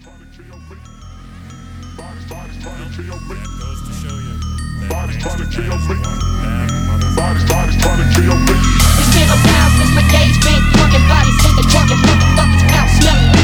goes to show you that Bodies trying to Nasty kill Man is me. one bad motherfucker. Bodies trying to kill me. It's been a while since my days been drunken bodies in the drunken motherfuckers out smelling.